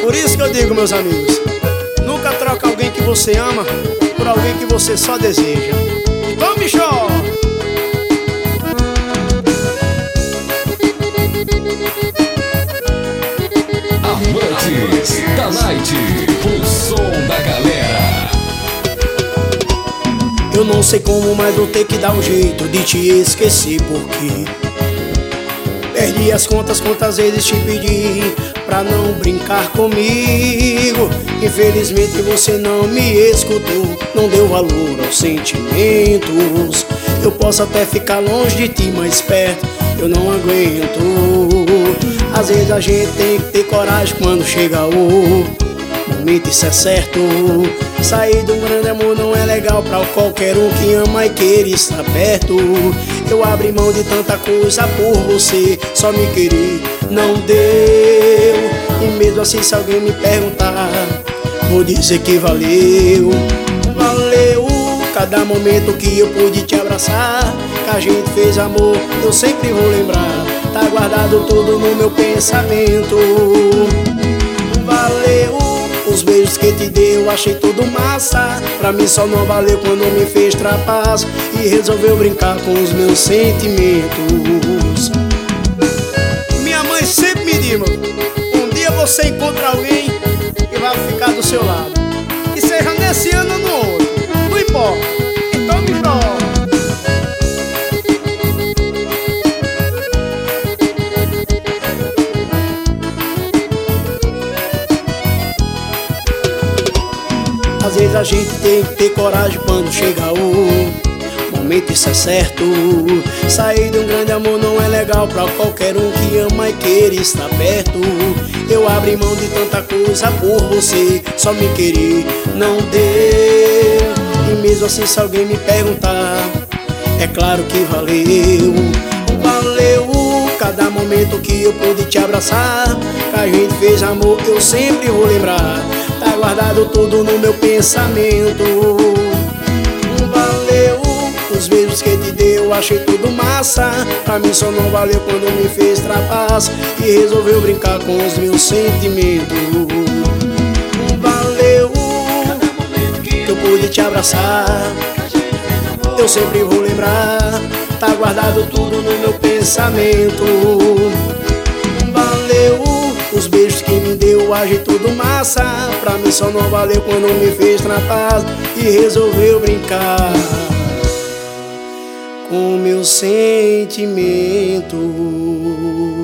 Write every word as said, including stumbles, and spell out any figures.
Por isso que eu digo, meus amigos, nunca troca alguém que você ama por alguém que você só deseja. Então, bicho! Amantes da Night, o som da galera. Eu não sei como, mas vou ter que dar um jeito de te esquecer, porque perdi as contas quantas vezes te pedi pra não brincar comigo. Infelizmente você não me escutou, não deu valor aos sentimentos. Eu posso até ficar longe de ti, mas perto eu não aguento. Às vezes a gente tem que ter coragem quando chega o momento, isso é certo. Sair de um grande amor não é legal pra qualquer um que ama e queira estar perto. Eu abri mão de tanta coisa por você, só me querer não deu. E mesmo assim, se alguém me perguntar, vou dizer que valeu. Valeu cada momento que eu pude te abraçar, que a gente fez amor, eu sempre vou lembrar. Tá guardado tudo no meu pensamento. Valeu os beijos que te dei, eu achei tudo massa. Pra mim só não valeu quando me fez trapaça e resolveu brincar com os meus sentimentos. Minha mãe sempre me diz, um dia você encontra alguém que vai ficar do seu lado, que seja nesse ano ou no outro, não importa. Então me joga. Às vezes a gente tem que ter coragem quando chega o momento, isso é certo. Sair de um grande amor não é legal pra qualquer um que ama e queira estar perto. Eu abri mão de tanta coisa por você, só me querer não deu. E mesmo assim, se alguém me perguntar, é claro que valeu. Valeu cada momento que eu pude te abraçar, que a gente fez amor, eu sempre vou lembrar. Tá guardado tudo no meu pensamento. Valeu os beijos que te dei, eu achei tudo massa. Pra mim só não valeu quando me fez trapaça e resolveu brincar com os meus sentimentos. Valeu que eu pude te abraçar, eu sempre vou lembrar. Tá guardado tudo no meu pensamento. Valeu os beijos que me deu, achei tudo massa. Pra mim só não valeu quando me fez trapaça e resolveu brincar com meu sentimento.